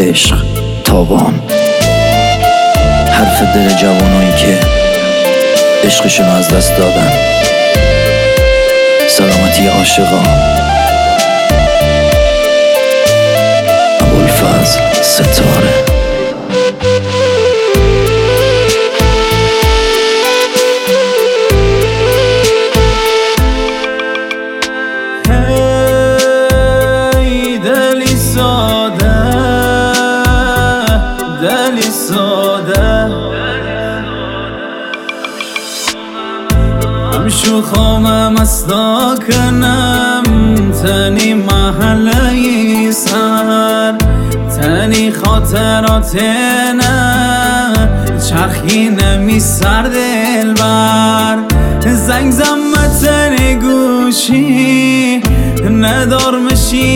عشق تابان، حرف دل جوانایی که عشقشون از دست دادن، سلامتی عاشقا. ابوالفضل ستاره. دلی ساده همشو خامم استا کنم تنی محله سر تنی خاطرات نه چرخی نمی سر دل بر زنگ زمت گوشی ندار مشی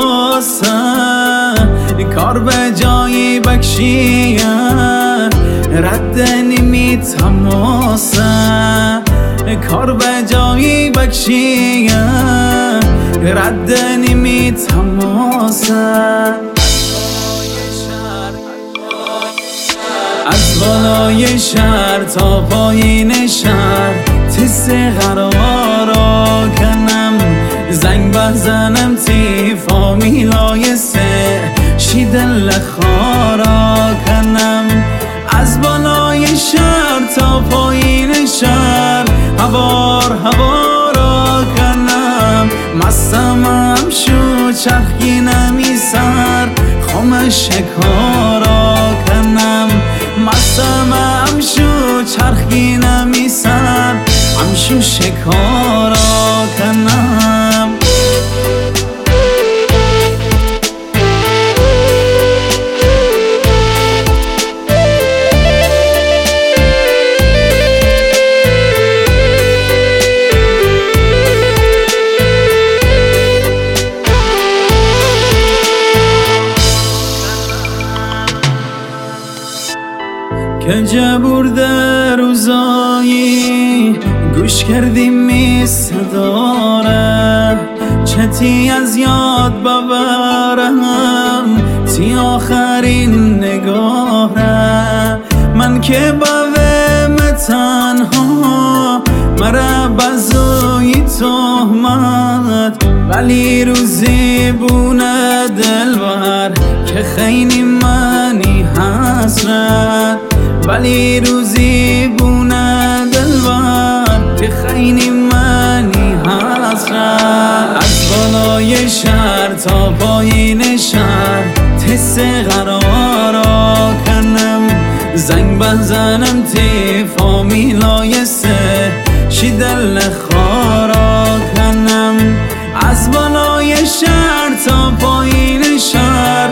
حواسم کار به جایی بکشی رد نمی تماسه کار به جایی بکشی رد نمی تماسه از بالای شهر تا پایین شهر تست قرارا کنم زنگ بزنم تی فامیلای سه شی دل خارا کنم از بالای شهر تا پایین شهر هوارا کنم مستم شو چرخی نمی سر خامش کارا کنم مستم شو چرخی نمی سر همشو شکارا کنم که جبورده روزایی گوش کردیم می صداره چتی از یاد ببرم تی آخرین نگاره من که باوم تنها مرا بزوی تهمت ولی روزی بونه دلبر که خیلی منی حسرت ولی روزی بونه دلبر که خیلی منی حسرت از بالای شهر تا پایین شهر تست قرارا کنم زنگ بزنم تی فامیلای سه شی دل خارا کنم از بالای شهر تا پایین شهر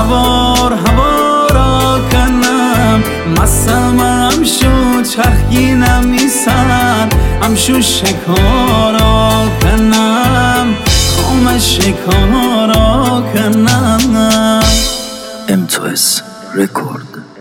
هوارا کنم مستم شو چرخی نمی سر همشو شکارا کنم خامش شکارا کنم. M2S رکورد.